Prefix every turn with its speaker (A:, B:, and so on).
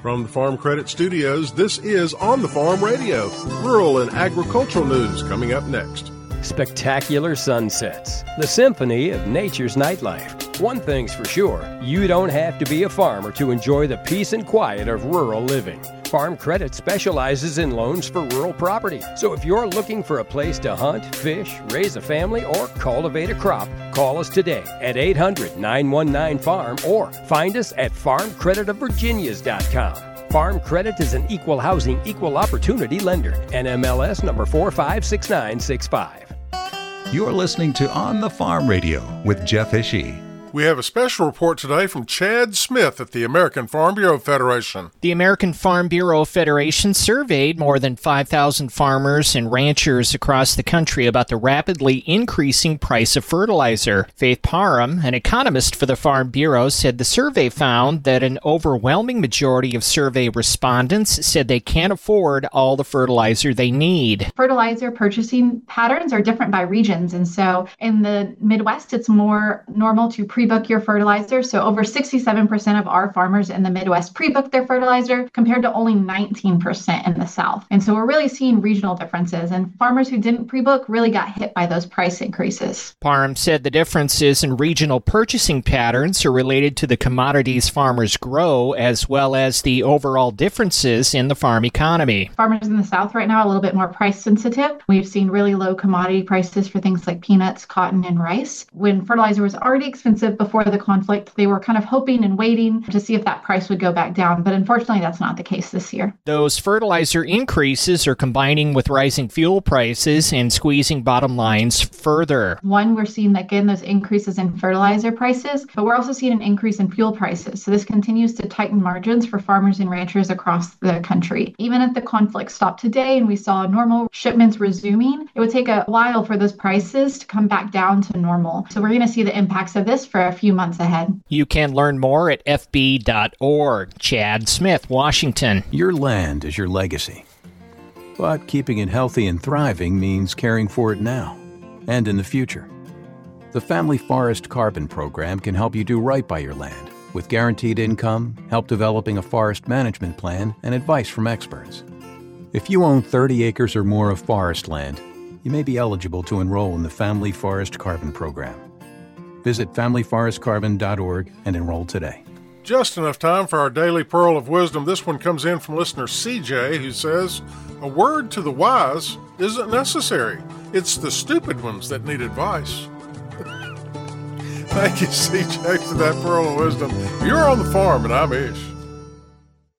A: From the Farm Credit Studios, this is On the Farm Radio. Rural and agricultural news coming up next.
B: Spectacular sunsets, the symphony of nature's nightlife. One thing's for sure, you don't have to be a farmer to enjoy the peace and quiet of rural living. Farm Credit specializes in loans for rural property. So if you're looking for a place to hunt, fish, raise a family, or cultivate a crop, call us today at 800-919-FARM or find us at farmcreditofvirginias.com. Farm Credit is an equal housing, equal opportunity lender. NMLS number 456965.
C: You're listening to On the Farm Radio with Jeff Ishii.
A: We have a special report today from Chad Smith at the American Farm Bureau Federation.
D: The American Farm Bureau Federation surveyed more than 5,000 farmers and ranchers across the country about the rapidly increasing price of fertilizer. Faith Parham, an economist for the Farm Bureau, said the survey found that an overwhelming majority of survey respondents said they can't afford all the fertilizer they need.
E: Fertilizer purchasing patterns are different by regions, and so in the Midwest, it's more normal to pre-book your fertilizer. So over 67% of our farmers in the Midwest pre-book their fertilizer compared to only 19% in the South. And so we're really seeing regional differences, and farmers who didn't pre-book really got hit by those price increases.
D: Parham said the differences in regional purchasing patterns are related to the commodities farmers grow, as well as the overall differences in the farm economy.
E: Farmers in the South right now are a little bit more price sensitive. We've seen really low commodity prices for things like peanuts, cotton, and rice. When fertilizer was already expensive before the conflict, they were kind of hoping and waiting to see if that price would go back down. But unfortunately, that's not the case this year.
D: Those fertilizer increases are combining with rising fuel prices and squeezing bottom lines further.
E: One, we're seeing, again, those increases in fertilizer prices, but we're also seeing an increase in fuel prices. So this continues to tighten margins for farmers and ranchers across the country. Even if the conflict stopped today and we saw normal shipments resuming, it would take a while for those prices to come back down to normal. So we're going to see the impacts of this for a few months ahead.
D: You can learn more at fb.org. Chad Smith, Washington.
C: Your land is your legacy. But keeping it healthy and thriving means caring for it now and in the future. The Family Forest Carbon Program can help you do right by your land with guaranteed income, help developing a forest management plan, and advice from experts. If you own 30 acres or more of forest land, you may be eligible to enroll in the Family Forest Carbon Program. Visit familyforestcarbon.org and enroll today.
A: Just enough time for our daily pearl of wisdom. This one comes in from listener CJ, who says, "A word to the wise isn't necessary. It's the stupid ones that need advice." Thank you, CJ, for that pearl of wisdom. You're on the farm, and I'm Ish.